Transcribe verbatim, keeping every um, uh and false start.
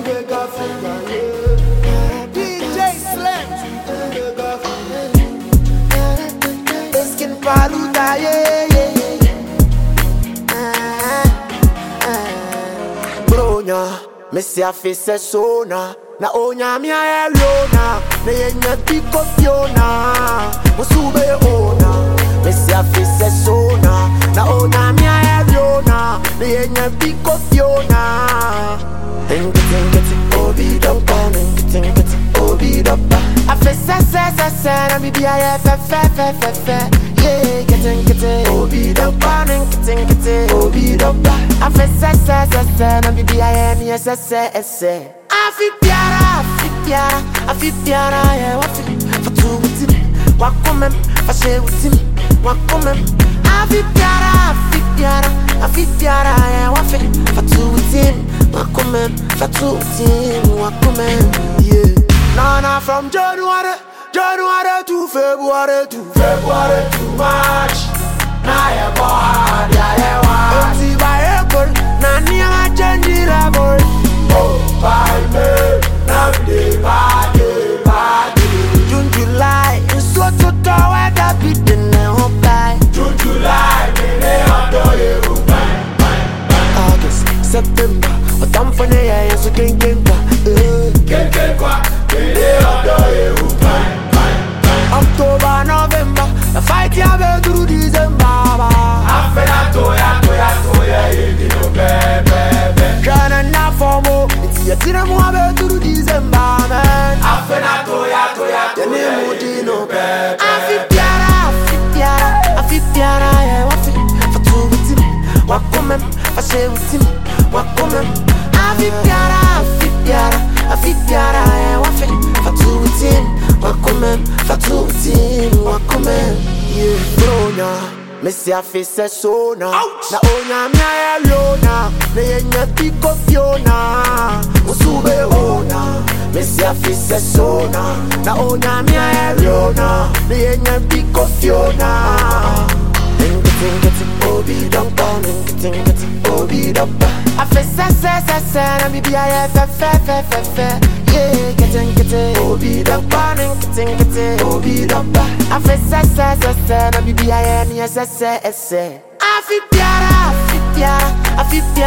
D J Slim. Eskin Paluda, yeah, yeah. Bronya, Messi a fait ses sona. Na onya mi a eliona. Ne yenye piko fiona. Musube ona. Messi a fait ses sona. Na onya mi a eliona. Ne yenye piko fiona. Engeti engeti obi dopa. Engeti engeti obi dopa. A fait ses ses ses ses. Na mi biya ye fe fe fe fe fe. Yeah, get engeti obi dopa. Engeti engeti obi dopa. A fait ses ses ses ses. Na mi biya ye mi se se se. Afi piara, afi piara, afi piara, yeah, wafi fatu utim, wakomem, fashe utim, wakomem. Afi piara, afi piara, afi piara, yeah, wafi fatu utim, wakomem, fatu utim, wakomem. Yeah. Nana from January, January to February to February to March. Na ya boha, ya ya wa. Until by April, na niya ma change level. Oh, bye, man. Now they party, party. June, July, in so to do it, I be the neon fly. June, July, they under you. August, September, but I'm for the year, so can't get back. Can't get back, they under you. October, November, the fight ya be through December. After that, toya, toya, toya, you know, baby. Can't enough for more. You tell me about to December, man. After that, toya, toya, toya, you know, baby. Afi piara, afi piara, afi piara, yeah, wafi fatu utim, wakomem, fashe utim, wakomem. Afi piara, afi piara, afi piara, yeah, wafi fatu utim, wakomem, fatu utim, wakomem. Yeah, bronya. Messi a fait ses sona. Na onya mi a eliona. Ne yenye piko fiona. Musube ona. Messi a fait ses sona. Na onya mi a eliona. Ne yenye piko fiona. Engeti engeti obi dopa. Engeti engeti obi dopa. A fait ses ses ses ses. Na mi biya ye fe fe fe fe fe. Yeah, get engeti obi dopa. Engeti engeti obi dopa. A fait ses ses ses ses. Na mi biya ye ni se se se. Afi piara, afi piara, afi piara.